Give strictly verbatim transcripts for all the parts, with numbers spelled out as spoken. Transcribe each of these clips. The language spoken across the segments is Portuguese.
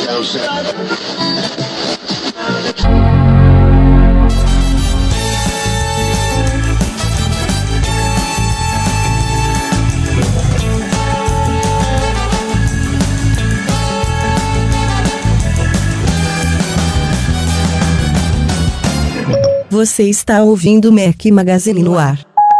Você está ouvindo o Mac Magazine no ar.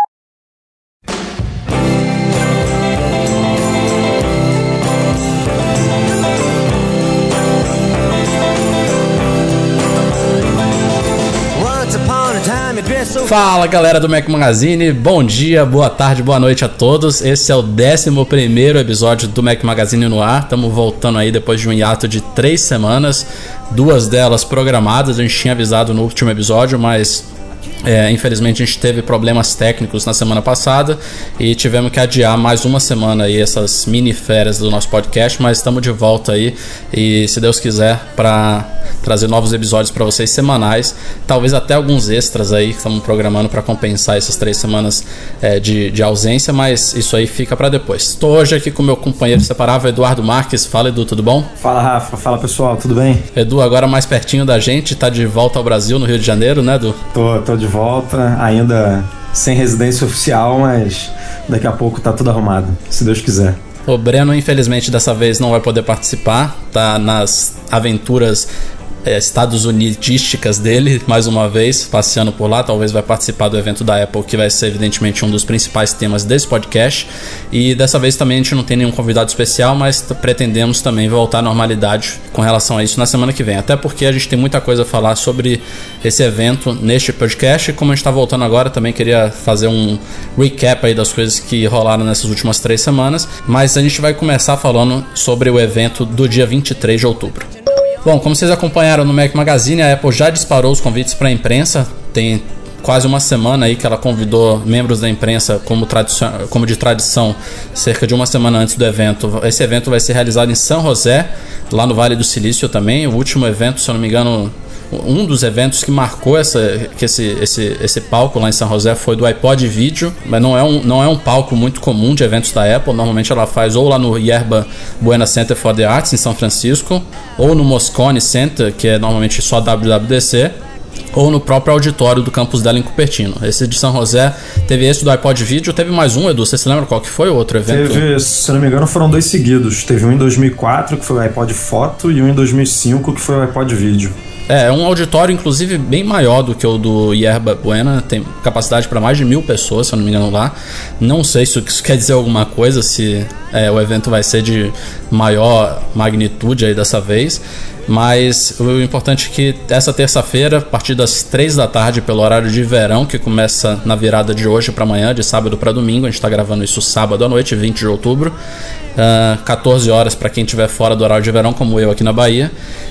Fala galera do Mac Magazine, bom dia, boa tarde, boa noite a todos. Esse é o décimo primeiro episódio do Mac Magazine no ar. Estamos voltando aí depois de um hiato de três semanas, duas delas programadas. A gente tinha avisado no último episódio, mas é, infelizmente a gente teve problemas técnicos na semana passada e tivemos que adiar mais uma semana aí essas mini férias do nosso podcast, mas estamos de volta aí e, se Deus quiser, para trazer novos episódios para vocês semanais, talvez até alguns extras aí que estamos programando para compensar essas três semanas é, de, de ausência, mas isso aí fica para depois. Estou hoje aqui com meu companheiro separável, Eduardo Marques. Fala, Edu, tudo bom? Fala, Rafa. Fala, pessoal, tudo bem? Edu, agora mais pertinho da gente, tá de volta ao Brasil, no Rio de Janeiro, né, Edu? Tô, tô de volta, ainda sem residência oficial, mas daqui a pouco tá tudo arrumado, se Deus quiser. O Breno, infelizmente, dessa vez não vai poder participar, tá nas aventuras É, Estados Unidísticas dele, mais uma vez, passeando por lá. Talvez vai participar do evento da Apple, que vai ser evidentemente um dos principais temas desse podcast. E dessa vez também a gente não tem nenhum convidado especial, mas t- pretendemos também voltar à normalidade com relação a isso na semana que vem. Até porque a gente tem muita coisa a falar sobre esse evento neste podcast. E como a gente está voltando agora, também queria fazer um recap aí das coisas que rolaram nessas últimas três semanas. Mas a gente vai começar falando sobre o evento do dia vinte e três de outubro. Bom, como vocês acompanharam no Mac Magazine, a Apple já disparou os convites para a imprensa. Tem quase uma semana aí que ela convidou membros da imprensa, como, tradicion... como de tradição, cerca de uma semana antes do evento. Esse evento vai ser realizado em San José, lá no Vale do Silício também. O último evento, se eu não me engano, um dos eventos que marcou essa, que esse, esse, esse palco lá em San José foi do iPod Video, mas não é, um, não é um palco muito comum de eventos da Apple. Normalmente ela faz ou lá no Yerba Buena Center for the Arts, em São Francisco, ou no Moscone Center, que é normalmente só W W D C, ou no próprio auditório do campus dela em Cupertino. Esse de São José teve esse do iPod Video, teve mais um, Edu, você se lembra qual que foi o outro evento? Teve, se não me engano, foram dois seguidos. Teve um em dois mil e quatro, que foi o iPod Foto, e um em dois mil e cinco, que foi o iPod Video. É, é um auditório, inclusive, bem maior do que o do Yerba Buena. Tem capacidade para mais de mil pessoas, se eu não me engano, lá. Não sei se isso quer dizer alguma coisa, se é, o evento vai ser de maior magnitude aí dessa vez. Mas o importante é que essa terça-feira, a partir das três da tarde, pelo horário de verão, que começa na virada de hoje para amanhã, de sábado para domingo, a gente está gravando isso sábado à noite, vinte de outubro, uh, catorze horas para quem estiver fora do horário de verão, como eu aqui na Bahia.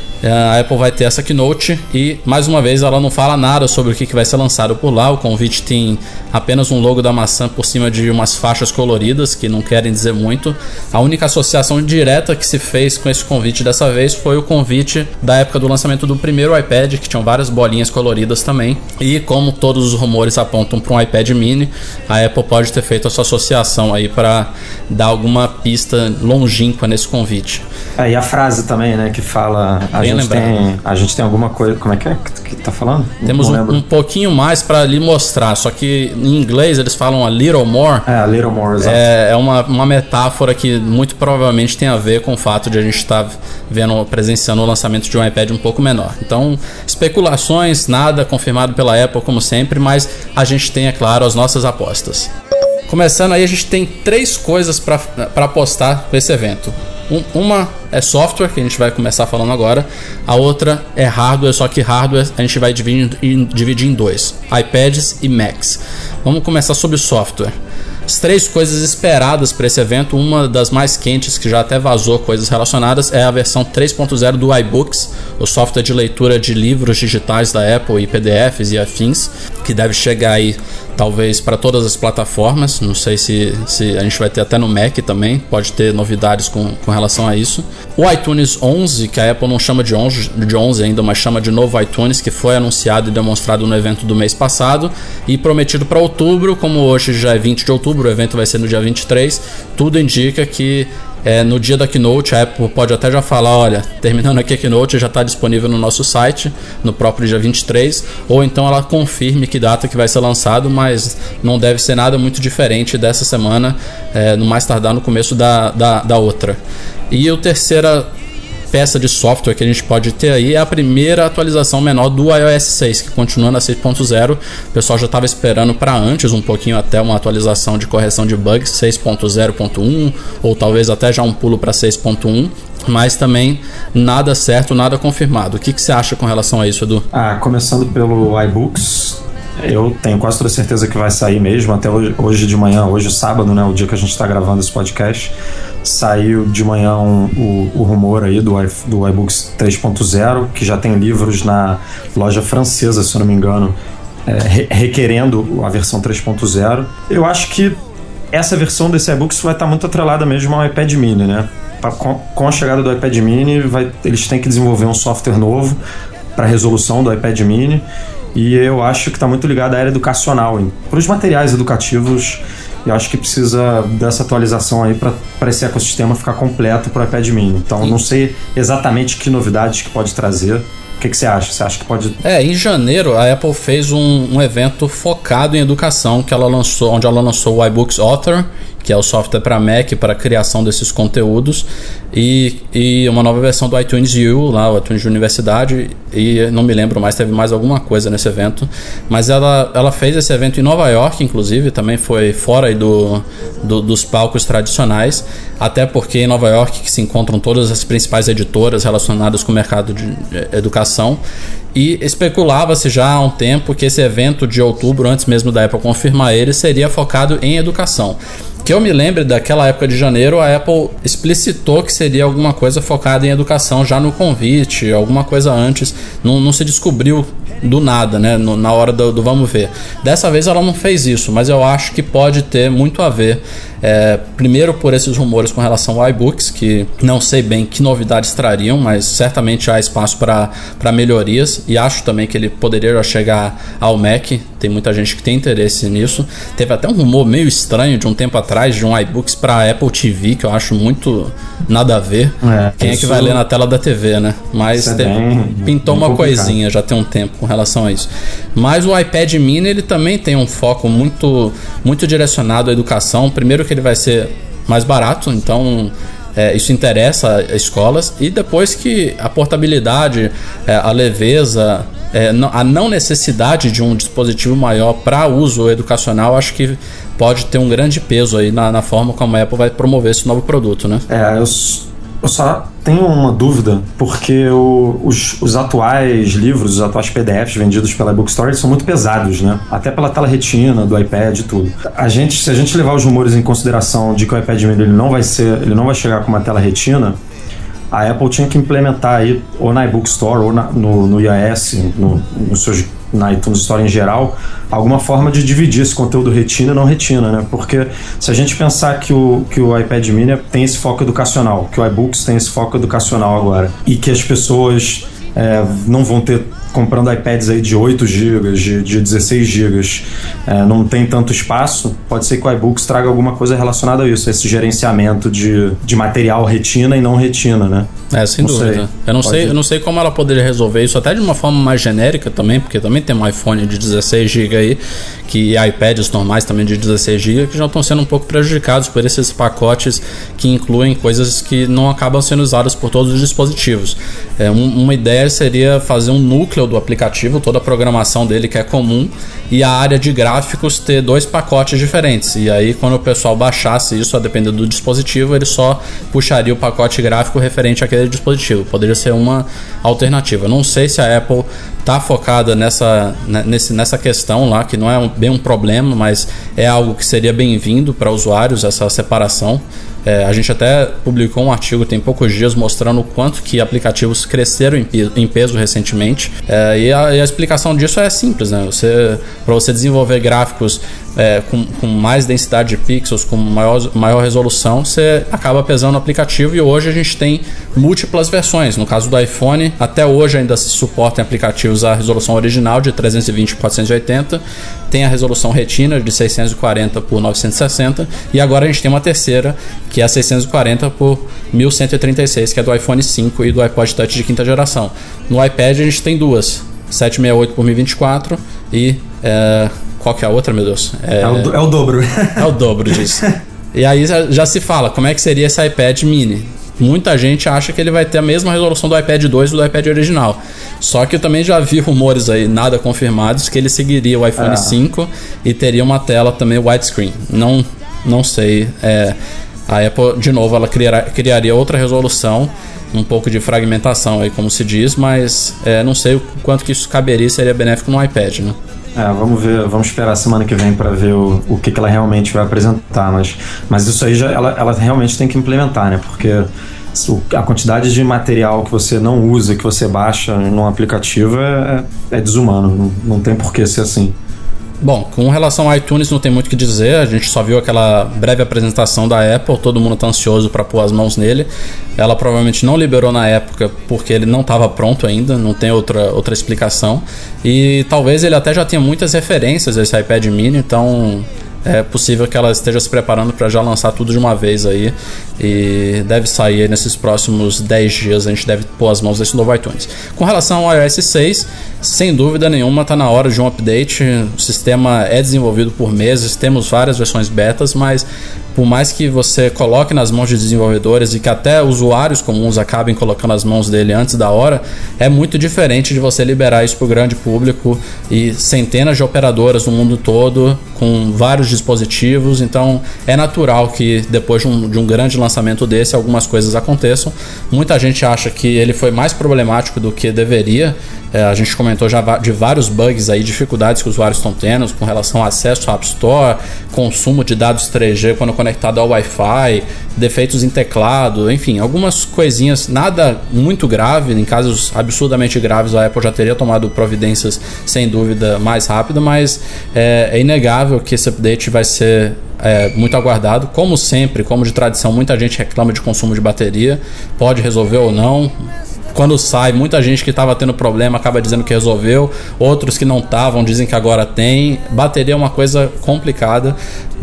A Apple vai ter essa keynote e, mais uma vez, ela não fala nada sobre o que vai ser lançado por lá. O convite tem apenas um logo da maçã por cima de umas faixas coloridas que não querem dizer muito. A única associação direta que se fez com esse convite dessa vez foi o convite da época do lançamento do primeiro iPad, que tinham várias bolinhas coloridas também. E como todos os rumores apontam para um iPad mini, a Apple pode ter feito essa associação aí para dar alguma pista longínqua nesse convite. É, e a frase também, né, que fala... A gente, tem, a gente tem alguma coisa... Como é que é que tá falando? Temos um, um pouquinho mais para lhe mostrar, só que em inglês eles falam a little more. É, a little more, exato. É, é uma, uma metáfora que muito provavelmente tem a ver com o fato de a gente estar vendo, presenciando o lançamento de um iPad um pouco menor. Então, especulações, nada confirmado pela Apple como sempre, mas a gente tem, é claro, as nossas apostas. Começando aí, a gente tem três coisas para apostar para esse evento. Um, uma é software, que a gente vai começar falando agora. A outra é hardware, só que hardware a gente vai dividir em, dividir em dois: iPads e Macs. Vamos começar sobre o software. As três coisas esperadas para esse evento, uma das mais quentes, que já até vazou coisas relacionadas, é a versão três ponto zero do iBooks, o software de leitura de livros digitais da Apple e P D Fs e afins, que deve chegar aí talvez para todas as plataformas. Não sei se, se a gente vai ter até no Mac também, pode ter novidades com, com relação a isso. O iTunes onze, que a Apple não chama de onze, de onze ainda, mas chama de novo iTunes, que foi anunciado e demonstrado no evento do mês passado e prometido para outubro. Como hoje já é vinte de outubro, o evento vai ser no dia vinte e três, tudo indica que É, no dia da Keynote, a Apple pode até já falar, olha, terminando aqui a Keynote, já está disponível no nosso site, no próprio dia vinte e três, ou então ela confirme que data que vai ser lançado, mas não deve ser nada muito diferente dessa semana, é, no mais tardar no começo da, da, da outra. E a terceira peça de software que a gente pode ter aí é a primeira atualização menor do iOS seis, que continua na seis ponto zero. O pessoal já estava esperando para antes, um pouquinho até uma atualização de correção de bugs, seis ponto zero ponto um, ou talvez até já um pulo para seis ponto um, mas também nada certo, nada confirmado. O que, que você acha com relação a isso, Edu? Ah, começando pelo iBooks, eu tenho quase toda certeza que vai sair mesmo, até hoje, hoje de manhã, hoje sábado, né, o dia que a gente está gravando esse podcast, saiu de manhã um, o, o rumor aí do, do iBooks três ponto zero, que já tem livros na loja francesa, se eu não me engano, é, re, requerendo a versão três ponto zero. Eu acho que essa versão desse iBooks vai estar muito atrelada mesmo ao iPad mini, né? Com, com a chegada do iPad mini, vai, eles têm que desenvolver um software novo para a resolução do iPad mini, e eu acho que está muito ligado à área educacional, para os materiais educativos. Eu acho que precisa dessa atualização aí para esse ecossistema ficar completo para o iPad mini. Então, não sei exatamente que novidades que pode trazer. O que, que você acha? Você acha que pode... É, em janeiro a Apple fez um, um evento focado em educação, que ela lançou, onde ela lançou o iBooks Author, que é o software para Mac, para a criação desses conteúdos, e, e uma nova versão do iTunes U, lá, o iTunes de Universidade, e não me lembro mais, teve mais alguma coisa nesse evento, mas ela, ela fez esse evento em Nova York, inclusive, também foi fora aí do, do, dos palcos tradicionais, até porque em Nova York que se encontram todas as principais editoras relacionadas com o mercado de educação, e especulava-se já há um tempo que esse evento de outubro, antes mesmo da Apple confirmar ele, seria focado em educação. Que eu me lembre daquela época de janeiro, a Apple explicitou que seria alguma coisa focada em educação já no convite, alguma coisa antes, não, não se descobriu do nada, né, no, na hora do, do vamos ver. Dessa vez ela não fez isso, mas eu acho que pode ter muito a ver, é, primeiro por esses rumores com relação ao iBooks, que não sei bem que novidades trariam, mas certamente há espaço para melhorias, e acho também que ele poderia chegar ao Mac, tem muita gente que tem interesse nisso. Teve até um rumor meio estranho de um tempo atrás de um iBooks para Apple T V, que eu acho muito nada a ver. É, Quem é que vai ler na tela da T V, né? Mas é teve, bem, pintou bem uma complicado. coisinha já tem um tempo com relação a isso. Mas o iPad mini, ele também tem um foco muito, muito direcionado à educação. Primeiro que ele vai ser mais barato, então... É, isso interessa a escolas, e depois que a portabilidade, é, a leveza, é, a não necessidade de um dispositivo maior para uso educacional, acho que pode ter um grande peso aí na, na forma como a Apple vai promover esse novo produto, né? É, eu, eu só tenho uma dúvida, porque o, os, os atuais livros, os atuais P D Fs vendidos pela iBook Store são muito pesados, né? Até pela tela retina do iPad e tudo. A gente, se a gente levar os rumores em consideração de que o iPad mini ele não vai ser, ele não vai chegar com uma tela retina, a Apple tinha que implementar aí, ou na iBook Store, ou na, no, no iOS, no, no seus, na iTunes Store em geral, alguma forma de dividir esse conteúdo retina e não retina, né? Porque se a gente pensar que o, que o iPad mini tem esse foco educacional, que o iBooks tem esse foco educacional agora, e que as pessoas é, não vão ter, comprando iPads aí de oito gigas, de, de dezesseis gigas, é, não tem tanto espaço, pode ser que o iBooks traga alguma coisa relacionada a isso, esse gerenciamento de, de material retina e não retina, né? É, sem não dúvida. Sei. Eu não sei, eu não sei como ela poderia resolver isso, até de uma forma mais genérica também, porque também tem um iPhone de dezesseis gigas aí, que iPads normais também de dezesseis gigas, que já estão sendo um pouco prejudicados por esses pacotes que incluem coisas que não acabam sendo usadas por todos os dispositivos. É, um, uma ideia seria fazer um núcleo do aplicativo, toda a programação dele que é comum, e a área de gráficos ter dois pacotes diferentes, e aí quando o pessoal baixasse isso, a depender do dispositivo, ele só puxaria o pacote gráfico referente àquele dispositivo. Poderia ser uma alternativa. Não sei se a Apple está focada nessa, nesse, nessa questão lá, que não é um, bem um problema, mas é algo que seria bem-vindo para usuários, essa separação. É, a gente até publicou um artigo tem poucos dias mostrando o quanto que aplicativos cresceram em, em peso recentemente, é, e, a, e a explicação disso é simples, né? Você, para você desenvolver gráficos é, com, com mais densidade de pixels, com maior, maior resolução, você acaba pesando no aplicativo, e hoje a gente tem múltiplas versões. No caso do iPhone, até hoje ainda se suportam aplicativos a resolução original de trezentos e vinte por quatrocentos e oitenta, tem a resolução Retina de seiscentos e quarenta por novecentos e sessenta, e agora a gente tem uma terceira, que é a seiscentos e quarenta por mil cento e trinta e seis, que é do iPhone cinco e do iPod Touch de quinta geração. No iPad a gente tem duas, setecentos e sessenta e oito por mil e vinte e quatro e... É, qual que é a outra, meu Deus? É, é, o, do, é o dobro. É o dobro disso. E aí já, já se fala, como é que seria esse iPad mini? Muita gente acha que ele vai ter a mesma resolução do iPad dois e do iPad original. Só que eu também já vi rumores aí, nada confirmados, que ele seguiria o iPhone é. cinco e teria uma tela também widescreen. Não, não sei. É, a Apple, de novo, ela criará, criaria outra resolução, um pouco de fragmentação aí, como se diz, mas é, não sei o quanto que isso caberia e seria benéfico no iPad, né? É, vamos ver, vamos esperar semana que vem para ver o, o que, que ela realmente vai apresentar, mas, mas isso aí já, ela, ela realmente tem que implementar, né? Porque a quantidade de material que você não usa, que você baixa num aplicativo é, é desumano, não, não tem por que ser assim. Bom, com relação ao iTunes não tem muito o que dizer, a gente só viu aquela breve apresentação da Apple, todo mundo está ansioso para pôr as mãos nele. Ela provavelmente não liberou na época porque ele não estava pronto ainda, não tem outra, outra explicação. E talvez ele até já tenha muitas referências a esse iPad mini, então é possível que ela esteja se preparando para já lançar tudo de uma vez aí, e deve sair nesses próximos dez dias, a gente deve pôr as mãos nesse novo iTunes. Com relação ao iOS seis, sem dúvida nenhuma está na hora de um update. O sistema é desenvolvido por meses, temos várias versões betas, mas por mais que você coloque nas mãos de desenvolvedores e que até usuários comuns acabem colocando as mãos dele antes da hora, é muito diferente de você liberar isso para o grande público e centenas de operadoras no mundo todo, com vários dispositivos. Então é natural que depois de um, de um grande lançamento desse, algumas coisas aconteçam. Muita gente acha que ele foi mais problemático do que deveria. É, a gente comentou já de vários bugs aí, dificuldades que os usuários estão tendo com relação ao acesso à App Store, consumo de dados três G quando conectado ao Wi-Fi, defeitos em teclado, enfim, algumas coisinhas, nada muito grave. Em casos absurdamente graves a Apple já teria tomado providências sem dúvida mais rápido, mas é, é inegável que esse update vai ser é, muito aguardado. Como sempre, como de tradição, muita gente reclama de consumo de bateria, pode resolver ou não. Quando sai, muita gente que estava tendo problema acaba dizendo que resolveu, outros que não estavam dizem que agora tem. Bateria é uma coisa complicada,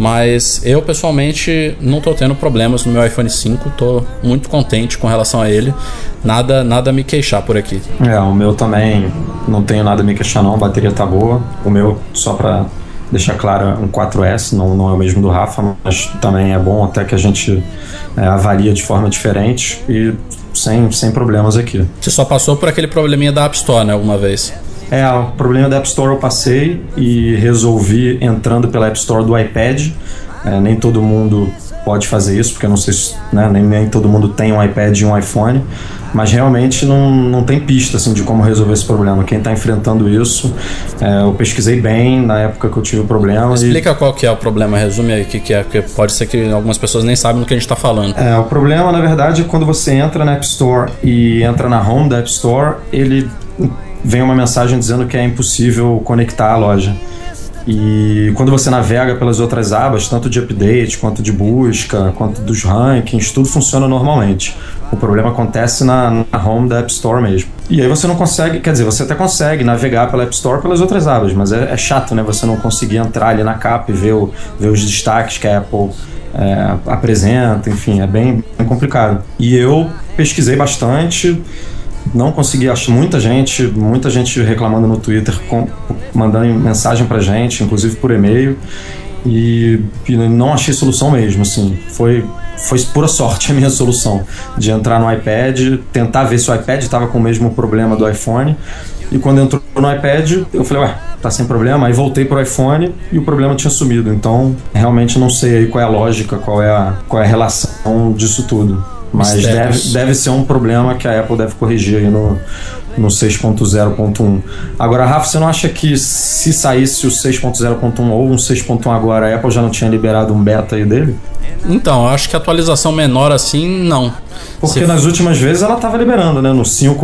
mas eu pessoalmente não estou tendo problemas no meu iPhone cinco, estou muito contente com relação a ele, nada, nada a me queixar por aqui. É, o meu também não tenho nada a me queixar não, a bateria tá boa. O meu, só para deixar claro, um quatro S, não, não é o mesmo do Rafa, mas também é bom até que a gente é, avalia de forma diferente e sem, sem problemas aqui. Você só passou por aquele probleminha da App Store, né, alguma vez? É, o problema da App Store eu passei e resolvi entrando pela App Store do iPad. É, nem todo mundo pode fazer isso, porque eu não sei se, né, nem, nem todo mundo tem um iPad e um iPhone, mas realmente não, não tem pista assim, de como resolver esse problema. Quem está enfrentando isso, é, eu pesquisei bem na época que eu tive o problema. Explica e... qual que é o problema, resume aí o que, que é, porque pode ser que algumas pessoas nem sabem do que a gente está falando. É, o problema, na verdade, é quando você entra na App Store e entra na home da App Store, ele vem uma mensagem dizendo que é impossível conectar a loja. E quando você navega pelas outras abas, tanto de update, quanto de busca, quanto dos rankings, tudo funciona normalmente. O problema acontece na, na home da App Store mesmo. E aí você não consegue, quer dizer, você até consegue navegar pela App Store pelas outras abas, mas é, é chato, né? Você não conseguir entrar ali na capa e ver, o, ver os destaques que a Apple é, apresenta, enfim, é bem, bem complicado. E eu pesquisei bastante, não consegui, acho muita gente, muita gente reclamando no Twitter, com, mandando mensagem pra gente, inclusive por e-mail, e, e não achei solução mesmo, assim, foi, foi pura sorte a minha solução, de entrar no iPad, tentar ver se o iPad estava com o mesmo problema do iPhone, e quando entrou no iPad, eu falei, ué, tá sem problema, aí voltei pro iPhone e o problema tinha sumido, então realmente não sei aí qual é a lógica, qual é a, qual é a relação disso tudo. Mas deve, deve ser um problema que a Apple deve corrigir aí no, no seis ponto zero ponto um. Agora, Rafa, você não acha que se saísse o seis ponto zero ponto um ou um seis ponto um agora, a Apple já não tinha liberado um beta aí dele? Então, eu acho que atualização menor assim, não. Porque Se... nas últimas vezes ela estava liberando, né? No cinco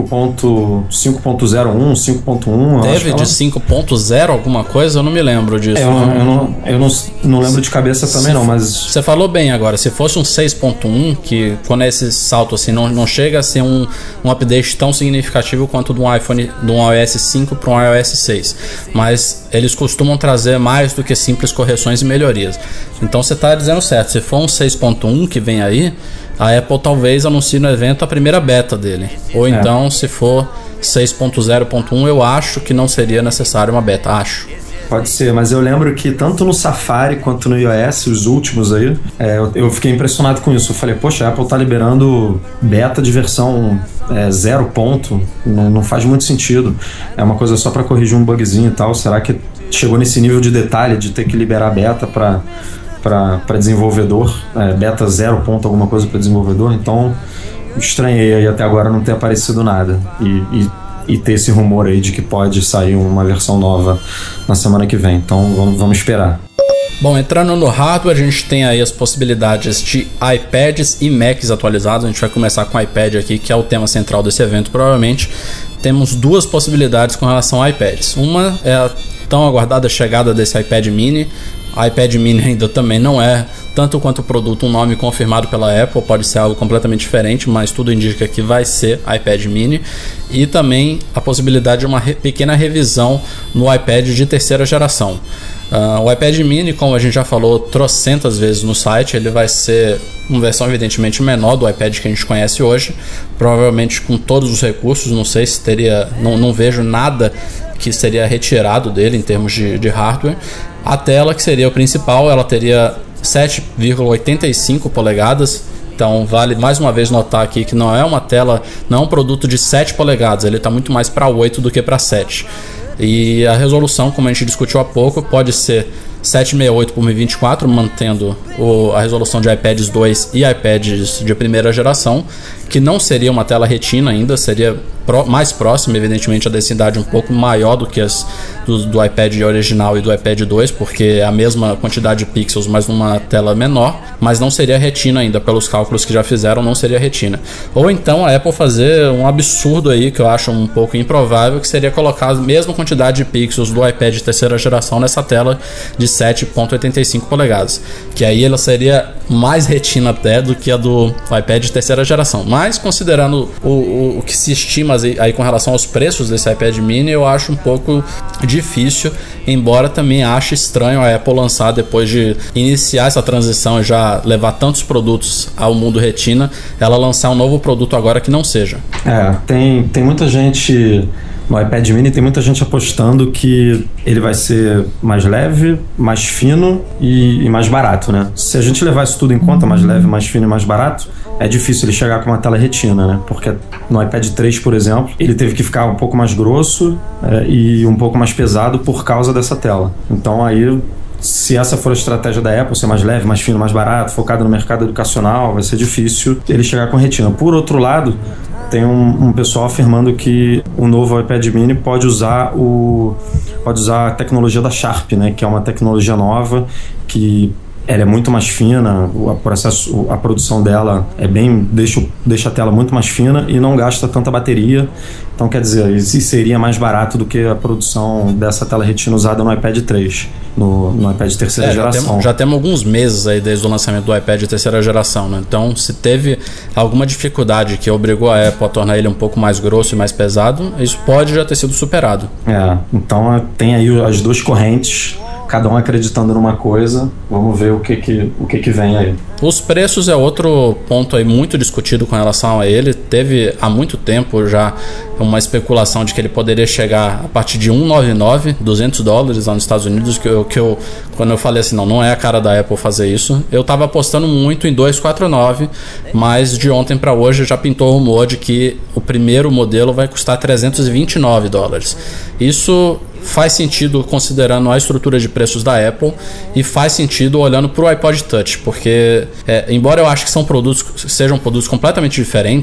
ponto zero um, cinco ponto um. Teve de ela... cinco ponto zero alguma coisa? Eu não me lembro disso. É, eu, não, eu, não, eu não, não lembro de cabeça também, se, não, mas... Você falou bem agora. Se fosse um seis ponto um, que quando é esse salto assim, não, não chega a ser um, um update tão significativo quanto de um iPhone, de um iOS cinco para um iOS seis. Mas eles costumam trazer mais do que simples correções e melhorias. Então você está dizendo certo. Se for um seis ponto um que vem aí, a Apple talvez anuncie no evento a primeira beta dele. Ou então, é. se for seis ponto zero ponto um, eu acho que não seria necessário uma beta. Acho. Pode ser, mas eu lembro que tanto no Safari quanto no iOS, os últimos aí, é, eu, eu fiquei impressionado com isso. Eu falei, poxa, a Apple tá liberando beta de versão é, zero ponto, não, não faz muito sentido. É uma coisa só para corrigir um bugzinho e tal. Será que chegou nesse nível de detalhe de ter que liberar beta para para desenvolvedor, é, beta zero ponto alguma coisa para desenvolvedor? Então estranhei aí até agora não ter aparecido nada e, e, e ter esse rumor aí de que pode sair uma versão nova na semana que vem. Então vamos, vamos esperar. Bom, entrando no hardware, a gente tem aí as possibilidades de iPads e Macs atualizados. A gente vai começar com o iPad aqui, que é o tema central desse evento, provavelmente. Temos duas possibilidades com relação a iPads. Uma é a tão aguardada chegada desse iPad mini. O iPad mini ainda também não é, tanto quanto o produto, um nome confirmado pela Apple, pode ser algo completamente diferente, mas tudo indica que vai ser iPad mini. E também a possibilidade de uma re- pequena revisão no iPad de terceira geração. Uh, o iPad mini, como a gente já falou trocentas vezes no site, ele vai ser uma versão evidentemente menor do iPad que a gente conhece hoje, provavelmente com todos os recursos. Não sei se teria, não, não vejo nada que seria retirado dele em termos de, de hardware. A tela, que seria o principal, ela teria sete vírgula oitenta e cinco polegadas. Então vale mais uma vez notar aqui que não é uma tela, não é um produto de sete polegadas, ele está muito mais para oito do que para sete. E a resolução, como a gente discutiu há pouco, pode ser setecentos e sessenta e oito por mil e vinte e quatro, mantendo o, a resolução de iPads dois e iPads de primeira geração, que não seria uma tela retina ainda, seria pro, mais próxima, evidentemente, a densidade um pouco maior do que as do, do iPad original e do iPad dois, porque é a mesma quantidade de pixels, mas numa tela menor, mas não seria retina ainda, pelos cálculos que já fizeram, não seria retina. Ou então a Apple fazer um absurdo aí, que eu acho um pouco improvável, que seria colocar a mesma quantidade de pixels do iPad de terceira geração nessa tela de sete vírgula oitenta e cinco polegadas, que aí ela seria mais retina até do que a do iPad de terceira geração. Mas considerando o, o, o que se estima aí com relação aos preços desse iPad mini, eu acho um pouco difícil, embora também ache estranho a Apple lançar, depois de iniciar essa transição e já levar tantos produtos ao mundo retina, ela lançar um novo produto agora que não seja. É, tem, tem muita gente... No iPad mini tem muita gente apostando que ele vai ser mais leve, mais fino e, e mais barato, né? Se a gente levar isso tudo em conta, mais leve, mais fino e mais barato, é difícil ele chegar com uma tela retina, né? Porque no iPad três, por exemplo, ele teve que ficar um pouco mais grosso é, e um pouco mais pesado por causa dessa tela. Então aí, se essa for a estratégia da Apple, ser mais leve, mais fino, mais barato, focado no mercado educacional, vai ser difícil ele chegar com retina. Por outro lado, tem um, um pessoal afirmando que o novo iPad mini pode usar, o, pode usar a tecnologia da Sharp, né? Que é uma tecnologia nova que ela é muito mais fina, o processo, a produção dela é bem, deixa, deixa a tela muito mais fina e não gasta tanta bateria. Então, quer dizer, isso seria mais barato do que a produção dessa tela retina usada no iPad três, no, no iPad de terceira é, geração. Já temos, já temos alguns meses aí desde o lançamento do iPad de terceira geração, né? Então, se teve alguma dificuldade que obrigou a Apple a tornar ele um pouco mais grosso e mais pesado, isso pode já ter sido superado. É, então tem aí as duas correntes, cada um acreditando numa coisa. Vamos ver o que que, o que que vem aí. Os preços é outro ponto aí muito discutido com relação a ele. Teve há muito tempo já uma especulação de que ele poderia chegar a partir de cento e noventa e nove, duzentos dólares lá nos Estados Unidos, que eu, que eu, quando eu falei assim, não, não é a cara da Apple fazer isso, eu estava apostando muito em duzentos e quarenta e nove, mas de ontem para hoje já pintou o rumor de que o primeiro modelo vai custar trezentos e vinte e nove dólares. Isso faz sentido considerando a estrutura de preços da Apple e faz sentido olhando para o iPod Touch, porque é, embora eu ache que são produtos, sejam produtos completamente diferentes,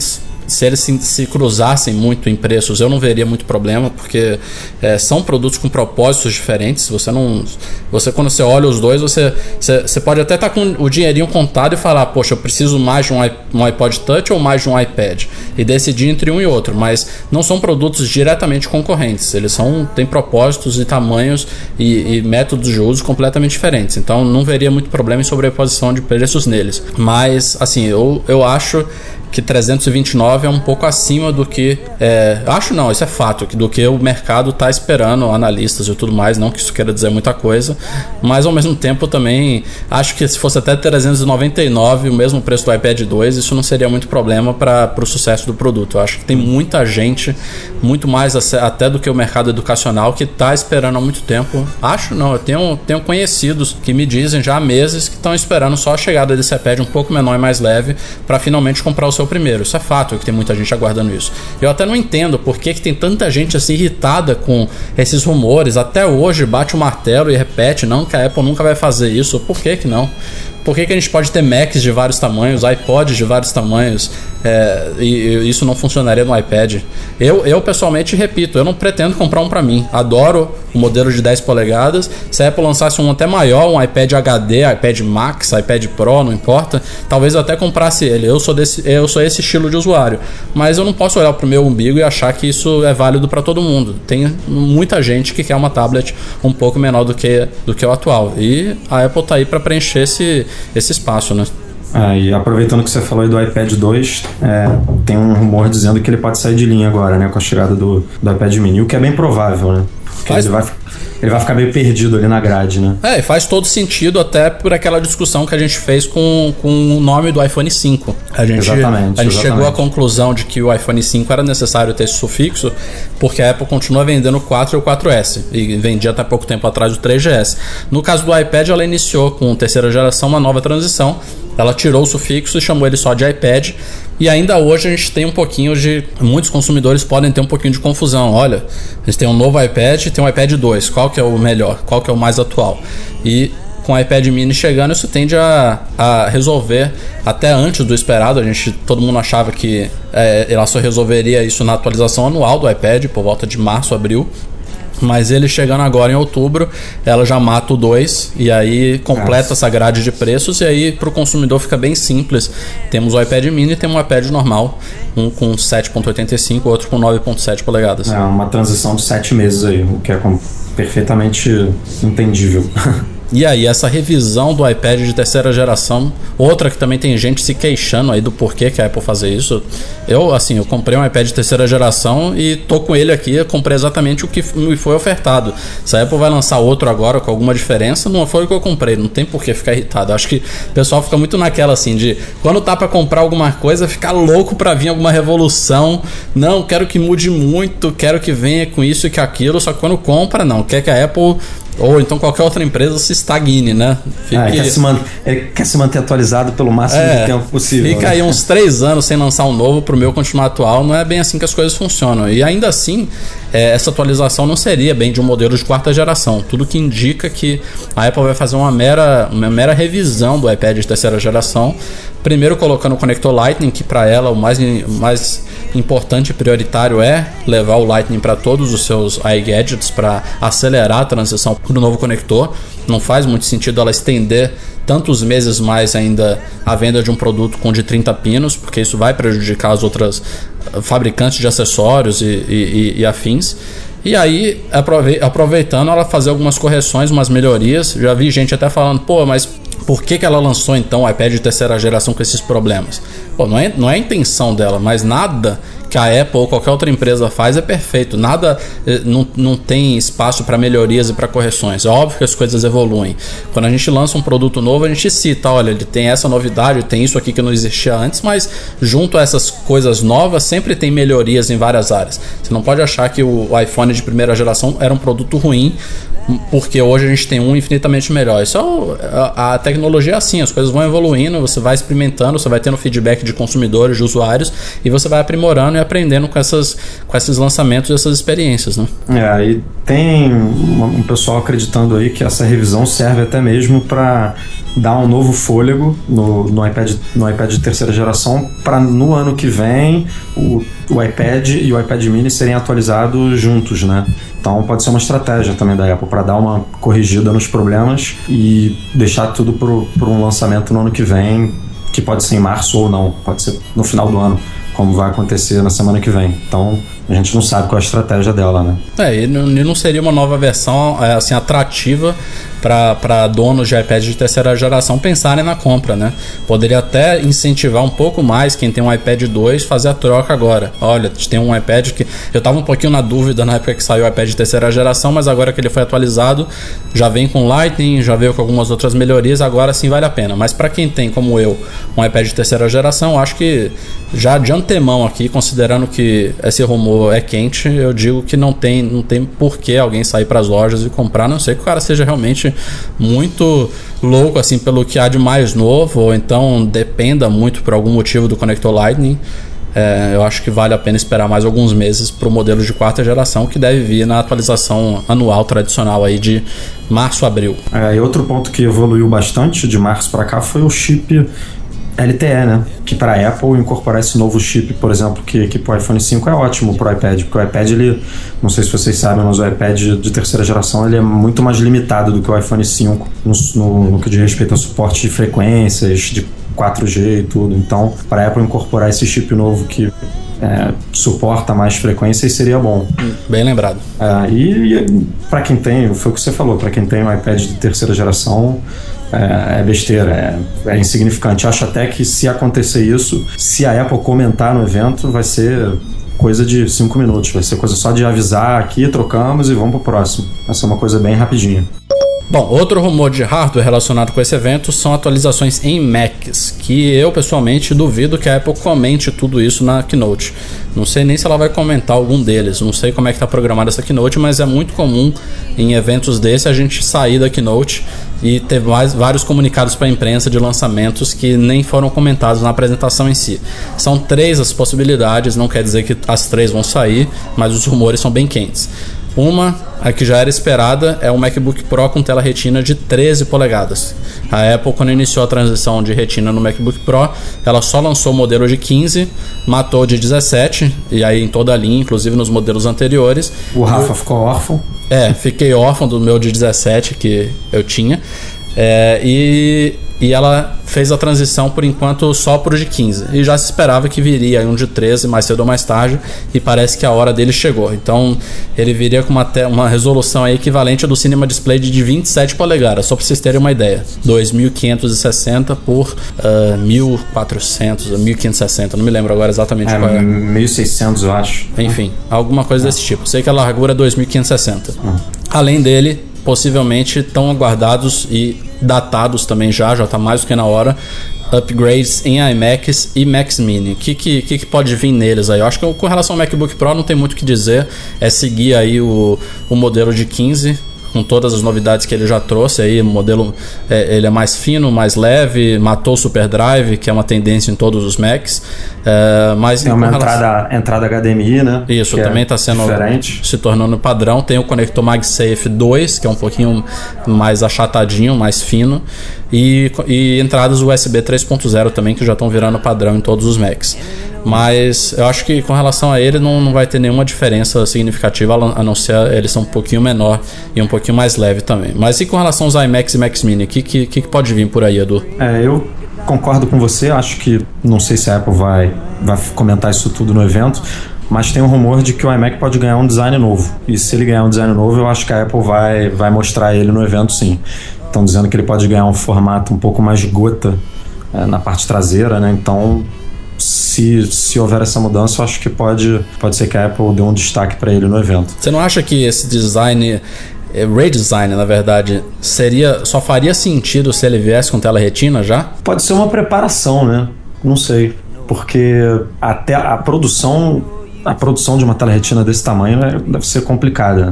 se eles se, se cruzassem muito em preços, eu não veria muito problema, porque é, são produtos com propósitos diferentes. Você não, você quando você olha os dois, você, você, você pode até estar com o dinheirinho contado e falar, poxa, eu preciso mais de um, um iPod Touch ou mais de um iPad, e decidir entre um e outro, mas não são produtos diretamente concorrentes. Eles são, têm propósitos e tamanhos e, e métodos de uso completamente diferentes, então não veria muito problema em sobreposição de preços neles. Mas assim, eu, eu acho que trezentos e vinte e nove é um pouco acima do que... É, acho não, isso é fato, do que o mercado está esperando, analistas e tudo mais, não que isso queira dizer muita coisa, mas ao mesmo tempo também acho que se fosse até trezentos e noventa e nove, o mesmo preço do iPad dois, isso não seria muito problema para o sucesso do produto. Eu acho que tem muita gente, muito mais até do que o mercado educacional, que está esperando há muito tempo. Acho não, eu tenho, tenho conhecidos que me dizem já há meses que estão esperando só a chegada desse iPad um pouco menor e mais leve para finalmente comprar o seu primeiro. Isso é fato, que tem muita gente aguardando isso. Eu até não entendo por que, que tem tanta gente assim irritada com esses rumores. Até hoje bate o martelo e repete, não, que a Apple nunca vai fazer isso. Por que que não? Por que que a gente pode ter Macs de vários tamanhos, iPods de vários tamanhos, é, e, e isso não funcionaria no iPad? Eu, eu pessoalmente repito, eu não pretendo comprar um para mim. Adoro o modelo de dez polegadas. Se a Apple lançasse um até maior, um iPad H D, iPad Max, iPad Pro, não importa, talvez eu até comprasse ele. Eu sou, desse, eu sou esse estilo de usuário, mas eu não posso olhar pro meu umbigo e achar que isso é válido para todo mundo. Tem muita gente que quer uma tablet um pouco menor do que, do que o atual, e a Apple tá aí para preencher esse esse espaço, né? Ah, e aproveitando que você falou aí do iPad dois, é, tem um rumor dizendo que ele pode sair de linha agora, né, com a chegada do, do iPad mini, o que é bem provável, né? Porque Faz... ele vai... Ele vai ficar meio perdido ali na grade, né? É, e faz todo sentido, até por aquela discussão que a gente fez com, com o nome do iPhone cinco. A gente, exatamente, a gente exatamente. chegou à conclusão de que o iPhone cinco era necessário ter esse sufixo, porque a Apple continua vendendo o quatro e o quatro S, e vendia até pouco tempo atrás o três G S. No caso do iPad, ela iniciou com terceira geração uma nova transição. Ela tirou o sufixo e chamou ele só de iPad. E ainda hoje a gente tem um pouquinho de... Muitos consumidores podem ter um pouquinho de confusão. Olha, a gente tem um novo iPad e tem um iPad dois. Qual que é o melhor? Qual que é o mais atual? E com o iPad mini chegando, isso tende a, a resolver até antes do esperado. A gente, todo mundo achava que é, ela só resolveria isso na atualização anual do iPad, por volta de março, abril. Mas ele chegando agora em outubro, ela já mata o dois e aí completa Nossa. essa grade de preços, e aí para o consumidor fica bem simples. Temos o iPad mini e temos o iPad normal, um com sete vírgula oitenta e cinco, outro com nove vírgula sete polegadas. É uma transição de sete meses aí, o que é perfeitamente entendível. E aí, essa revisão do iPad de terceira geração, outra que também tem gente se queixando aí do porquê que a Apple fazer isso. Eu, assim, eu comprei um iPad de terceira geração e tô com ele aqui, eu comprei exatamente o que me foi ofertado. Se a Apple vai lançar outro agora com alguma diferença, não foi o que eu comprei, não tem por que ficar irritado. Acho que o pessoal fica muito naquela assim de, quando tá pra comprar alguma coisa, ficar louco pra vir alguma revolução. Não, quero que mude muito, quero que venha com isso e com aquilo, só que quando compra, não, quer que a Apple... ou então qualquer outra empresa se estagne, né? Fique... Ah, ele, quer se man... ele quer se manter atualizado pelo máximo é, de tempo possível. Fica, né? Aí uns três anos sem lançar um novo pro meu continuar atual. Não é bem assim que as coisas funcionam. E ainda assim, é, essa atualização não seria bem de um modelo de quarta geração. Tudo que indica que a Apple vai fazer uma mera, uma mera revisão do iPad de terceira geração. Primeiro colocando o conector Lightning, que para ela o mais, mais importante e prioritário é levar o Lightning para todos os seus iGadgets, para acelerar a transição para o novo conector. Não faz muito sentido ela estender tantos meses mais ainda a venda de um produto com de trinta pinos, porque isso vai prejudicar as outras fabricantes de acessórios e, e, e afins. E aí, aproveitando, ela fazer algumas correções, umas melhorias. Já vi gente até falando, pô, mas por que que ela lançou então o iPad de terceira geração com esses problemas? Pô, não é, não é a intenção dela, mas nada que a Apple ou qualquer outra empresa faz é perfeito. Nada, não, não tem espaço para melhorias e para correções. É óbvio que as coisas evoluem. Quando a gente lança um produto novo, a gente cita, olha, ele tem essa novidade, tem isso aqui que não existia antes, mas junto a essas coisas novas, sempre tem melhorias em várias áreas. Você não pode achar que o iPhone de primeira geração era um produto ruim, porque hoje a gente tem um infinitamente melhor. Isso é a, a tecnologia é assim, as coisas vão evoluindo, você vai experimentando, você vai tendo feedback de consumidores, de usuários, e você vai aprimorando e aprendendo com, essas, com esses lançamentos e essas experiências, né? É, e tem um pessoal acreditando aí que essa revisão serve até mesmo para dar um novo fôlego no, no, iPad, no iPad de terceira geração, para no ano que vem o, o iPad e o iPad mini serem atualizados juntos, né? Então pode ser uma estratégia também da Apple para dar uma corrigida nos problemas e deixar tudo para um lançamento no ano que vem, que pode ser em março ou não, pode ser no final do ano, como vai acontecer na semana que vem. Então a gente não sabe qual é a estratégia dela, né? É, e não seria uma nova versão assim, atrativa para donos de iPad de terceira geração pensarem na compra, né? Poderia até incentivar um pouco mais quem tem um iPad dois fazer a troca agora. Olha, tem um iPad que... Eu estava um pouquinho na dúvida na época que saiu o iPad de terceira geração, mas agora que ele foi atualizado, já vem com Lightning, já veio com algumas outras melhorias, agora sim vale a pena. Mas para quem tem, como eu, um iPad de terceira geração, acho que já de antemão aqui, considerando que esse rumor é quente, eu digo que não tem, não tem por que alguém sair para as lojas e comprar, a não ser que o cara seja realmente muito louco assim pelo que há de mais novo, ou então dependa muito por algum motivo do conector Lightning. É, eu acho que vale a pena esperar mais alguns meses para o modelo de quarta geração, que deve vir na atualização anual tradicional aí de março a abril. É, e outro ponto que evoluiu bastante de março para cá foi o chip L T E, né? Que para a Apple incorporar esse novo chip, por exemplo, que, que para o iPhone cinco é ótimo para o iPad, porque o iPad, ele, não sei se vocês sabem, mas o iPad de terceira geração ele é muito mais limitado do que o iPhone cinco no, no, no que diz respeito ao suporte de frequências, de quatro G e tudo. Então, para a Apple incorporar esse chip novo que é, suporta mais frequências seria bom. Bem lembrado. É, e e para quem tem, foi o que você falou, para quem tem um iPad de terceira geração, É, é besteira, é, é insignificante. Acho até que se acontecer isso, se a Apple comentar no evento, vai ser coisa de cinco minutos. Vai ser coisa só de avisar aqui, trocamos e vamos pro próximo. Vai ser uma coisa bem rapidinha. Bom, outro rumor de hardware relacionado com esse evento são atualizações em Macs, que eu pessoalmente duvido que a Apple comente tudo isso na Keynote. Não sei nem se ela vai comentar algum deles, não sei como é que está programada essa Keynote, mas é muito comum em eventos desse a gente sair da Keynote e ter mais, vários comunicados para a imprensa de lançamentos que nem foram comentados na apresentação em si. São três as possibilidades, não quer dizer que as três vão sair, mas os rumores são bem quentes. Uma, a que já era esperada, é o MacBook Pro com tela Retina de treze polegadas. A Apple, quando iniciou a transição de Retina no MacBook Pro, ela só lançou o modelo de quinze, matou o de dezessete, e aí em toda a linha, inclusive nos modelos anteriores. O Rafa eu, ficou órfão. É, fiquei órfão do meu de dezessete que eu tinha. É, e, e ela fez a transição por enquanto só pro de quinze, e já se esperava que viria um de treze mais cedo ou mais tarde, e parece que a hora dele chegou. Então ele viria com uma, te- uma resolução aí equivalente ao do Cinema Display de vinte e sete polegadas, só para vocês terem uma ideia, dois mil quinhentos e sessenta por uh, mil e quatrocentos, mil quinhentos e sessenta, não me lembro agora exatamente é, qual é. mil e seiscentos eu acho. Enfim, alguma coisa ah. desse tipo. Sei que a largura é dois mil quinhentos e sessenta. Ah. Além dele, possivelmente tão aguardados e datados também já, já está mais do que na hora, upgrades em iMacs e Macs Mini. O que, que, que pode vir neles aí? Eu acho que com relação ao MacBook Pro não tem muito o que dizer, é seguir aí o, o modelo de quinze, com todas as novidades que ele já trouxe aí. O modelo é, ele é mais fino, mais leve, matou o SuperDrive, que é uma tendência em todos os Macs. É, mas tem uma relação... entrada, entrada H D M I, né? Isso, que também está é sendo diferente. Se tornando padrão. Tem o conector MagSafe dois, que é um pouquinho mais achatadinho, mais fino. E, e entradas U S B três ponto zero também, que já estão virando padrão em todos os Macs. Mas eu acho que com relação a ele não, não vai ter nenhuma diferença significativa, a não ser eles são um pouquinho menor e um pouquinho mais leve também. Mas e com relação aos iMacs e Macs Mini, o que, que, que pode vir por aí, Edu? É, eu concordo com você, acho que não sei se a Apple vai, vai comentar isso tudo no evento, mas tem um rumor de que o iMac pode ganhar um design novo. E se ele ganhar um design novo, eu acho que a Apple vai, vai mostrar ele no evento, sim. Estão dizendo que ele pode ganhar um formato um pouco mais gota é, na parte traseira, né? Então, se, se houver essa mudança, eu acho que pode, pode ser que a Apple dê um destaque para ele no evento. Você não acha que esse design, redesign, na verdade, seria, só faria sentido se ele viesse com tela retina já? Pode ser uma preparação, né? Não sei. Porque até a produção, a produção de uma tela retina desse tamanho deve ser complicada.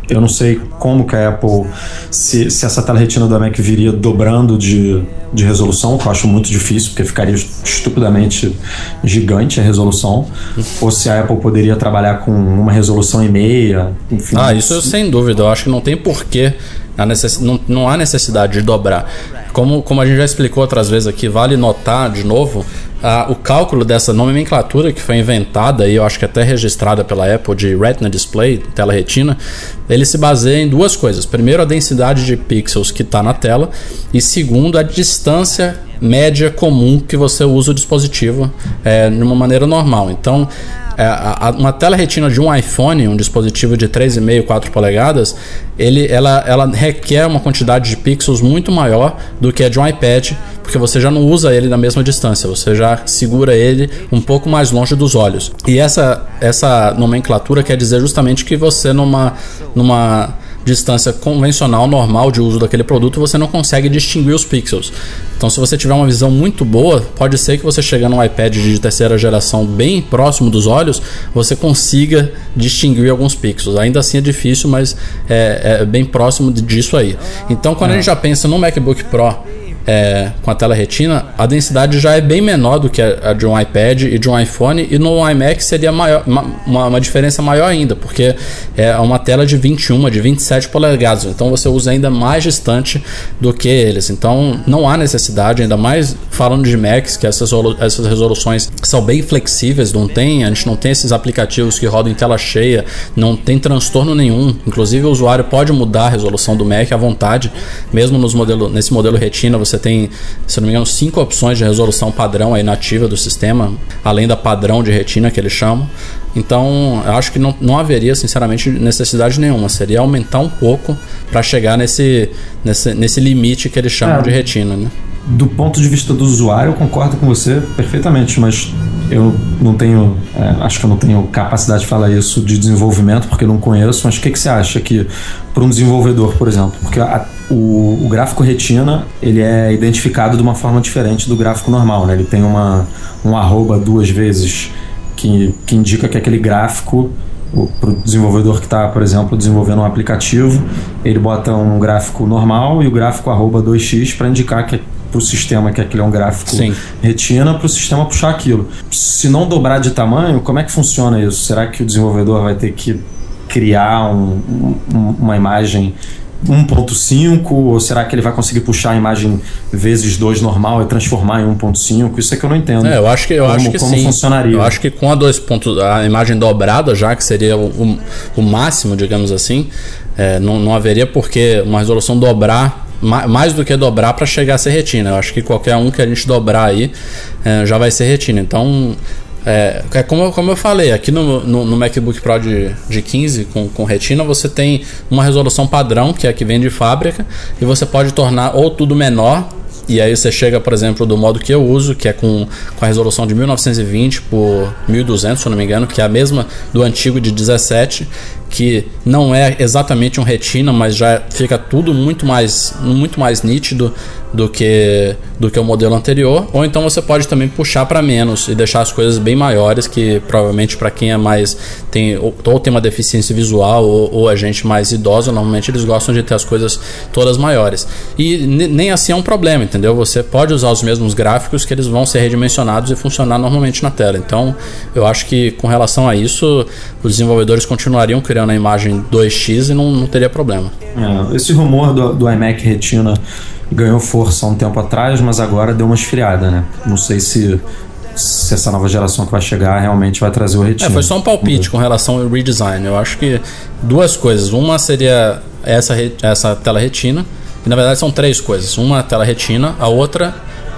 Eu não sei como que a Apple, se, se essa tela retina do iMac viria dobrando de, de resolução, que eu acho muito difícil, porque ficaria estupidamente gigante a resolução, ou se a Apple poderia trabalhar com uma resolução e meia, enfim. Ah, isso sem dúvida, eu acho que não tem porquê, a necess... não, não há necessidade de dobrar. Como, como a gente já explicou outras vezes aqui, vale notar de novo, ah, o cálculo dessa nomenclatura que foi inventada e eu acho que até registrada pela Apple de Retina Display, tela retina, ele se baseia em duas coisas. Primeiro, a densidade de pixels que está na tela e segundo, a distância média comum que você usa o dispositivo é, de uma maneira normal. Então, é, a, a, uma tela retina de um iPhone, um dispositivo de três vírgula cinco, quatro polegadas, ele, ela, ela requer uma quantidade de pixels muito maior do que a de um iPad, porque você já não usa ele na mesma distância, você já segura ele um pouco mais longe dos olhos. E essa, essa nomenclatura quer dizer justamente que você numa, numa distância convencional, normal de uso daquele produto, você não consegue distinguir os pixels. Então, se você tiver uma visão muito boa, pode ser que você chegando num iPad de terceira geração bem próximo dos olhos, você consiga distinguir alguns pixels. Ainda assim é difícil, mas é, é bem próximo disso aí. Então, quando é. a gente já pensa no MacBook Pro É, com a tela retina, a densidade já é bem menor do que a, a de um iPad e de um iPhone, e no iMac seria maior, uma, uma diferença maior ainda, porque é uma tela de vinte e um, de vinte e sete polegadas, então você usa ainda mais distante do que eles. Então não há necessidade, ainda mais falando de Macs, que essas, essas resoluções são bem flexíveis, não tem, a gente não tem esses aplicativos que rodam em tela cheia, não tem transtorno nenhum. Inclusive o usuário pode mudar a resolução do Mac à vontade, mesmo nos modelo, nesse modelo retina você Você tem, se não me engano, cinco opções de resolução padrão aí nativa do sistema, além da padrão de retina que eles chamam. Então, eu acho que não, não haveria, sinceramente, necessidade nenhuma. Seria aumentar um pouco para chegar nesse, nesse, nesse limite que eles chamam é, de retina, né? Do ponto de vista do usuário, eu concordo com você perfeitamente, mas eu não tenho, é, acho que eu não tenho capacidade de falar isso de desenvolvimento, porque eu não conheço, mas o que, que você acha que, para um desenvolvedor, por exemplo, porque a, o, o gráfico retina, ele é identificado de uma forma diferente do gráfico normal, né? Ele tem uma, um arroba duas vezes que, que indica que aquele gráfico, para o desenvolvedor que está, por exemplo, desenvolvendo um aplicativo, ele bota um gráfico normal e o gráfico arroba dois x para indicar que para o sistema que aquele é um gráfico Sim. retina, para o sistema puxar aquilo. Se não dobrar de tamanho, como é que funciona isso? Será que o desenvolvedor vai ter que criar um, um, uma imagem um ponto cinco, ou será que ele vai conseguir puxar a imagem vezes dois normal e transformar em um ponto cinco? Isso é que eu não entendo. É, eu acho que, eu como, acho que como sim. funcionaria. Eu acho que com a dois pontos, a imagem dobrada já, que seria o, o, o máximo, digamos assim, é, não, não haveria porque uma resolução dobrar mais do que dobrar para chegar a ser retina. Eu acho que qualquer um que a gente dobrar aí é, já vai ser retina. Então é, é como, como eu falei, aqui no, no, no MacBook Pro de, de quinze com, com retina você tem uma resolução padrão, que é a que vem de fábrica, e você pode tornar ou tudo menor, e aí você chega, por exemplo, do modo que eu uso, que é com, com a resolução de mil novecentos e vinte por mil e duzentos, se eu não me engano, que é a mesma do antigo de dezessete, que não é exatamente um retina, mas já fica tudo muito mais, muito mais nítido do que, do que o modelo anterior. Ou então você pode também puxar para menos e deixar as coisas bem maiores, que provavelmente para quem é mais tem, ou, ou tem uma deficiência visual ou, ou a gente mais idosa, normalmente eles gostam de ter as coisas todas maiores. E nem assim é um problema, entendeu? Você pode usar os mesmos gráficos que eles vão ser redimensionados e funcionar normalmente na tela. Então eu acho que com relação a isso os desenvolvedores continuariam criando a imagem dois x e não, não teria problema. É, esse rumor do, do iMac Retina ganhou força há um tempo atrás, mas agora deu uma esfriada, né? Não sei se, se essa nova geração que vai chegar realmente vai trazer o Retina. É, foi só um palpite com relação ao redesign. Eu acho que duas coisas. Uma seria essa, essa tela Retina, e na verdade são três coisas. Uma tela Retina, a outra...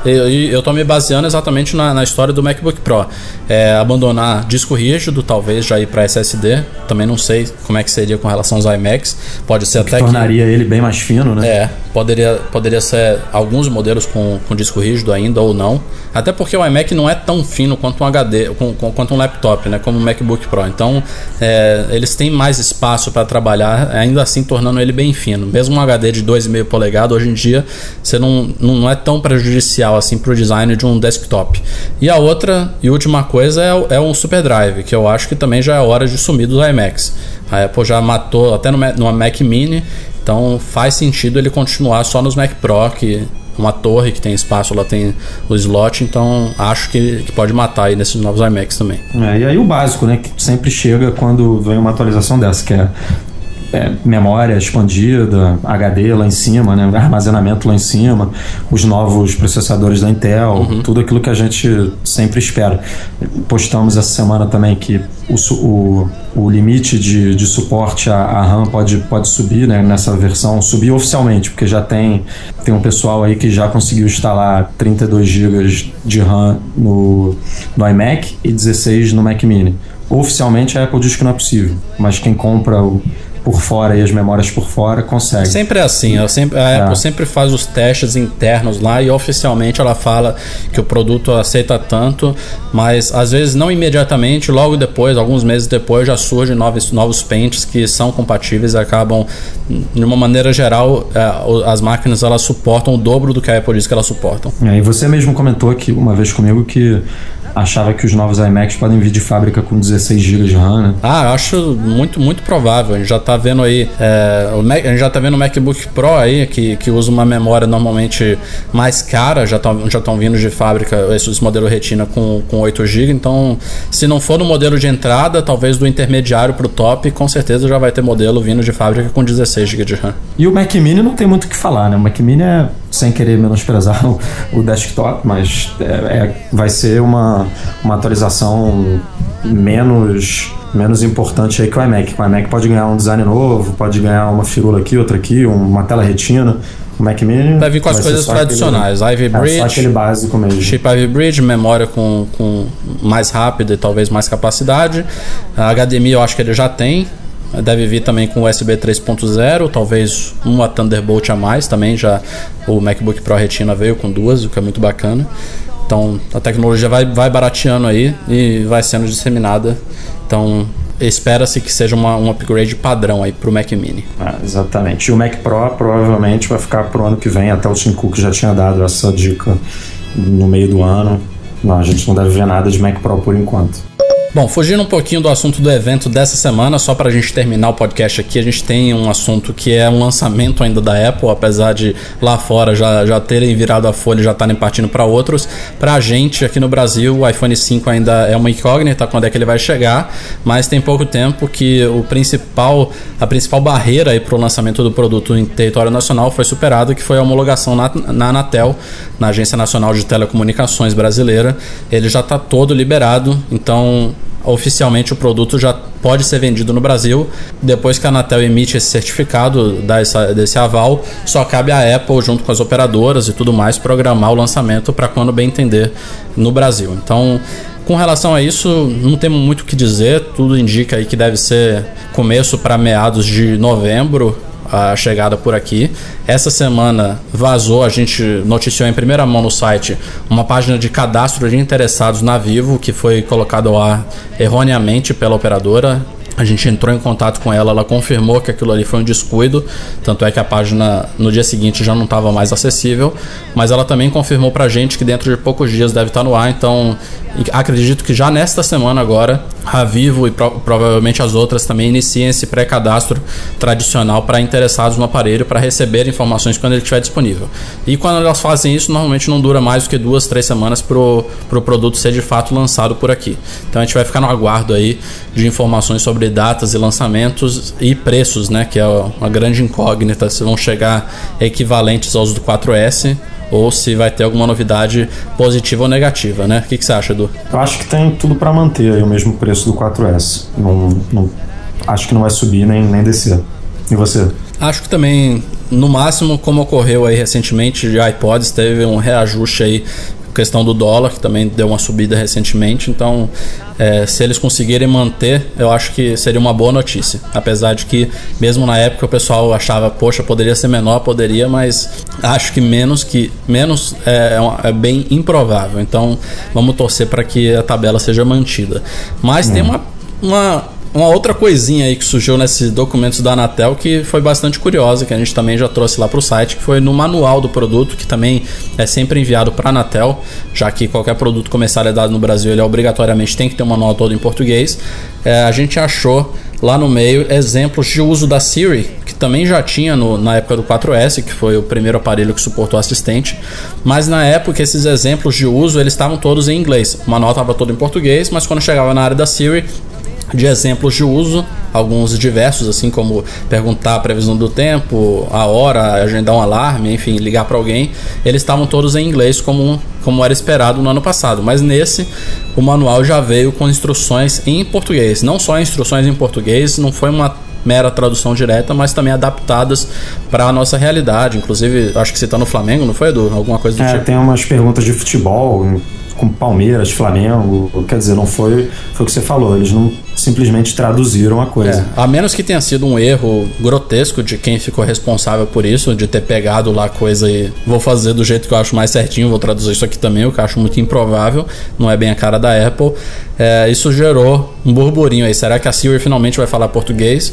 E eu estou me baseando exatamente na, na história do MacBook Pro. É, abandonar disco rígido, talvez já ir para S S D. Também não sei como é que seria com relação aos iMacs. Pode ser o até que tornaria que, ele bem mais fino, né? É, poderia, poderia ser alguns modelos com, com disco rígido ainda ou não. Até porque o iMac não é tão fino quanto um H D, com, com, quanto um laptop, né? Como o MacBook Pro. Então, é, eles têm mais espaço para trabalhar, ainda assim tornando ele bem fino. Mesmo um H D de dois vírgula cinco polegadas, hoje em dia, você não, não é tão prejudicial assim para o design de um desktop. E a outra e última coisa é, é um Super Drive, que eu acho que também já é hora de sumir dos iMacs. A Apple já matou até no, no Mac Mini, então faz sentido ele continuar só nos Mac Pro, que uma torre que tem espaço, lá tem o slot, então acho que, que pode matar aí nesses novos iMacs também. É, e aí o básico, né, que sempre chega quando vem uma atualização dessa, que é É, memória expandida, H D lá em cima, né, armazenamento lá em cima, os novos processadores da Intel, uhum. tudo aquilo que a gente sempre espera. Postamos essa semana também que o, o, o limite de, de suporte à, à RAM pode, pode subir, né, nessa versão, subir oficialmente, porque já tem, tem um pessoal aí que já conseguiu instalar trinta e dois gigas de RAM no, no iMac e dezesseis no Mac Mini. Oficialmente a Apple diz que não é possível, mas quem compra o por fora e as memórias por fora, consegue. Sempre é assim, ela sempre, a é. Apple sempre faz os testes internos lá e oficialmente ela fala que o produto aceita tanto, mas às vezes não imediatamente, logo depois, alguns meses depois, já surgem novos, novos pentes que são compatíveis e acabam, de uma maneira geral, as máquinas elas suportam o dobro do que a Apple diz que elas suportam. É, e você mesmo comentou aqui uma vez comigo que achava que os novos iMacs podem vir de fábrica com dezesseis gigas de RAM, né? Ah, eu acho muito, muito provável. A gente já tá vendo aí, é, o Mac, a gente já tá vendo o MacBook Pro aí, que, que usa uma memória normalmente mais cara, já estão já vindo de fábrica esses modelos Retina com, com oito gigas, então se não for no modelo de entrada, talvez do intermediário pro top, com certeza já vai ter modelo vindo de fábrica com dezesseis gigas de RAM. E o Mac Mini não tem muito o que falar, né? O Mac Mini é, sem querer menosprezar o, o desktop, mas é, é, vai ser uma uma atualização menos, menos importante aí que o iMac. O iMac pode ganhar um design novo, pode ganhar uma firula aqui, outra aqui, uma tela retina. O Mac Mini vai vir com as coisas tradicionais, aquele, Ivy Bridge, é só aquele básico mesmo. Chip Ivy Bridge, memória com, com mais rápida e talvez mais capacidade. A H D M I eu acho que ele já tem. Deve vir também com U S B três ponto zero, talvez uma Thunderbolt a mais também. Já o MacBook Pro Retina veio com duas, o que é muito bacana. Então a tecnologia vai, vai barateando aí e vai sendo disseminada. Então espera-se que seja uma, um upgrade padrão aí pro Mac Mini. Ah, exatamente. E o Mac Pro provavelmente vai ficar pro ano que vem, até o Tim Cook já tinha dado essa dica no meio do ano. Não, a gente não deve ver nada de Mac Pro por enquanto. Bom, fugindo um pouquinho do assunto do evento dessa semana, só para a gente terminar o podcast aqui, a gente tem um assunto que é um lançamento ainda da Apple, apesar de lá fora já, já terem virado a folha e já estarem partindo para outros. Para a gente aqui no Brasil, o iPhone cinco ainda é uma incógnita quando é que ele vai chegar, mas tem pouco tempo que o principal, a principal barreira para o lançamento do produto em território nacional foi superada, que foi a homologação na, na Anatel, na Agência Nacional de Telecomunicações Brasileira. Ele já está todo liberado, então oficialmente o produto já pode ser vendido no Brasil. Depois que a Anatel emite esse certificado, dá essa, desse aval, só cabe à Apple, junto com as operadoras e tudo mais, programar o lançamento para quando bem entender no Brasil. Então, com relação a isso, não temos muito o que dizer, tudo indica aí que deve ser começo para meados de novembro a chegada por aqui. Essa semana vazou, a gente noticiou em primeira mão no site uma página de cadastro de interessados na Vivo, que foi colocada ao ar erroneamente pela operadora. A gente entrou em contato com ela, ela confirmou que aquilo ali foi um descuido, tanto é que a página no dia seguinte já não estava mais acessível, mas ela também confirmou pra gente que dentro de poucos dias deve estar no ar, então acredito que já nesta semana agora a Vivo e pro, provavelmente as outras também iniciam esse pré-cadastro tradicional para interessados no aparelho, para receber informações quando ele estiver disponível. E quando elas fazem isso, normalmente não dura mais do que duas, três semanas para o pro produto ser de fato lançado por aqui. Então a gente vai ficar no aguardo aí de informações sobre datas e lançamentos e preços, né, que é uma grande incógnita, se vão chegar equivalentes aos do quatro S ou se vai ter alguma novidade positiva ou negativa, né? O que, que você acha, Edu? Eu acho que tem tudo para manter aí o mesmo preço do quatro S. Não, não, acho que não vai subir nem, nem descer. E você? Acho que também, no máximo, como ocorreu aí recentemente de iPods, teve um reajuste aí, questão do dólar, que também deu uma subida recentemente. Então, é, se eles conseguirem manter, eu acho que seria uma boa notícia. Apesar de que, mesmo na época, o pessoal achava, poxa, poderia ser menor, poderia, mas acho que menos, que, menos é, é bem improvável. Então, vamos torcer para que a tabela seja mantida. Mas hum. tem uma... uma Uma outra coisinha aí que surgiu nesses documentos da Anatel que foi bastante curiosa, que a gente também já trouxe lá para o site, que foi no manual do produto, que também é sempre enviado para a Anatel, já que qualquer produto comercializado no Brasil, ele obrigatoriamente tem que ter um manual todo em português. É, a gente achou lá no meio exemplos de uso da Siri, que também já tinha no, na época do quatro S, que foi o primeiro aparelho que suportou assistente, mas na época esses exemplos de uso eles estavam todos em inglês. O manual estava todo em português, mas quando chegava na área da Siri, de exemplos de uso, alguns diversos, assim como perguntar a previsão do tempo, a hora, agendar um alarme, enfim, ligar para alguém, eles estavam todos em inglês como, como era esperado no ano passado, mas nesse o manual já veio com instruções em português, não só instruções em português, não foi uma mera tradução direta, mas também adaptadas para a nossa realidade, inclusive acho que você está no Flamengo, não foi, Edu? Alguma coisa do é, tipo. Tem umas perguntas de futebol com Palmeiras, Flamengo, quer dizer, não foi, foi o que você falou, eles não simplesmente traduziram a coisa. É, a menos que tenha sido um erro grotesco de quem ficou responsável por isso, de ter pegado lá a coisa e vou fazer do jeito que eu acho mais certinho, vou traduzir isso aqui também, o que eu acho muito improvável, não é bem a cara da Apple. É, isso gerou um burburinho aí, será que a Siri finalmente vai falar português?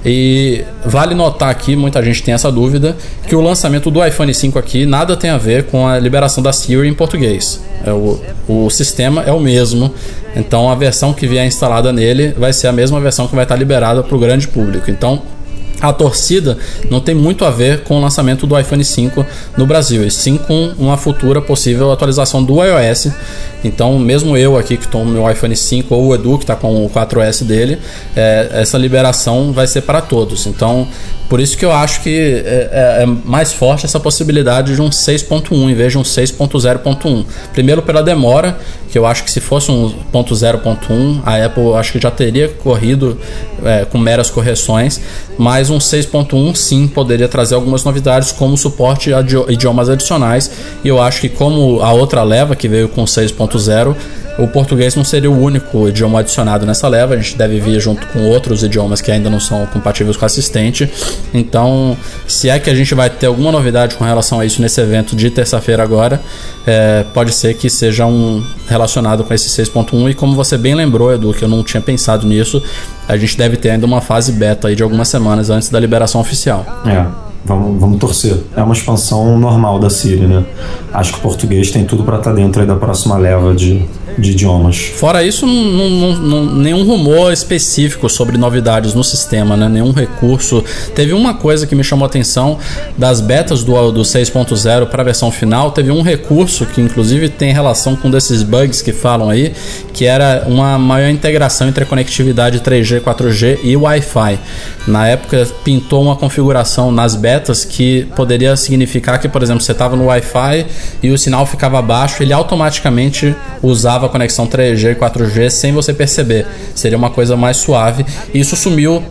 E vale notar aqui, muita gente tem essa dúvida, que o lançamento do iPhone cinco aqui nada tem a ver com a liberação da Siri em português. É o, o sistema é o mesmo, então a versão que vier instalada nele vai ser a mesma versão que vai estar liberada para o grande público. Então a torcida não tem muito a ver com o lançamento do iPhone cinco no Brasil, e sim com uma futura possível atualização do iOS. Então mesmo eu aqui que estou no meu iPhone cinco, ou o Edu que está com o quatro S dele, é, essa liberação vai ser para todos. Então por isso que eu acho que é, é mais forte essa possibilidade de um seis ponto um em vez de um seis ponto zero ponto um. Primeiro pela demora, que eu acho que se fosse um ponto zero ponto um, a Apple acho que já teria corrido é, com meras correções, mas um seis ponto um sim poderia trazer algumas novidades, como suporte a idiomas adicionais, e eu acho que como a outra leva que veio com seis ponto zero, o português não seria o único idioma adicionado nessa leva, a gente deve vir junto com outros idiomas que ainda não são compatíveis com o assistente. Então, se é que a gente vai ter alguma novidade com relação a isso nesse evento de terça-feira agora, é, pode ser que seja um relacionado com esse seis ponto um, e como você bem lembrou, Edu, que eu não tinha pensado nisso, a gente deve ter ainda uma fase beta aí de algumas semanas antes da liberação oficial. É. Vamos, vamos torcer. É uma expansão normal da Siri, né? Acho que o português tem tudo para estar dentro aí da próxima leva de, de idiomas. Fora isso, não, não, não, nenhum rumor específico sobre novidades no sistema, né? Nenhum recurso. Teve uma coisa que me chamou a atenção das betas do, do seis ponto zero para a versão final. Teve um recurso que inclusive tem relação com desses bugs que falam aí, que era uma maior integração entre a conectividade três G, quatro G e Wi-Fi. Na época pintou uma configuração nas betas que poderia significar que, por exemplo, você estava no Wi-Fi e o sinal ficava baixo, ele automaticamente usava a conexão três G e quatro G sem você perceber. Seria uma coisa mais suave. Isso sumiu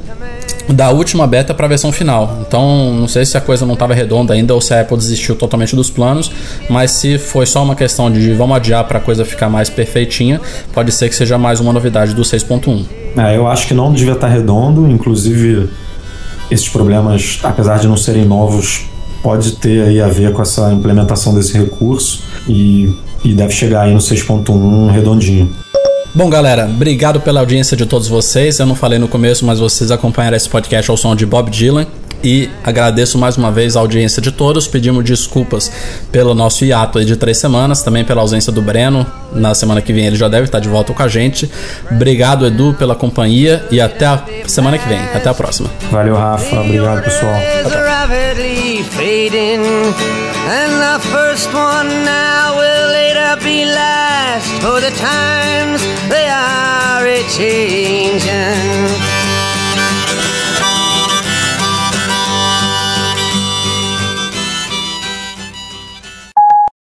da última beta para a versão final. Então, não sei se a coisa não estava redonda ainda ou se a Apple desistiu totalmente dos planos, mas se foi só uma questão de vamos adiar para a coisa ficar mais perfeitinha, pode ser que seja mais uma novidade do seis ponto um. É, eu acho que não devia estar redondo, inclusive esses problemas, apesar de não serem novos, pode ter aí a ver com essa implementação desse recurso e, e deve chegar aí no seis ponto um redondinho. Bom, galera, obrigado pela audiência de todos vocês. Eu não falei no começo, mas vocês acompanharam esse podcast ao som de Bob Dylan. E agradeço mais uma vez a audiência de todos. Pedimos desculpas pelo nosso hiato aí de três semanas, também pela ausência do Breno. Na semana que vem ele já deve estar de volta com a gente. Obrigado, Edu, pela companhia e até a semana que vem. Até a próxima. Valeu, Rafa. Obrigado, pessoal. Até.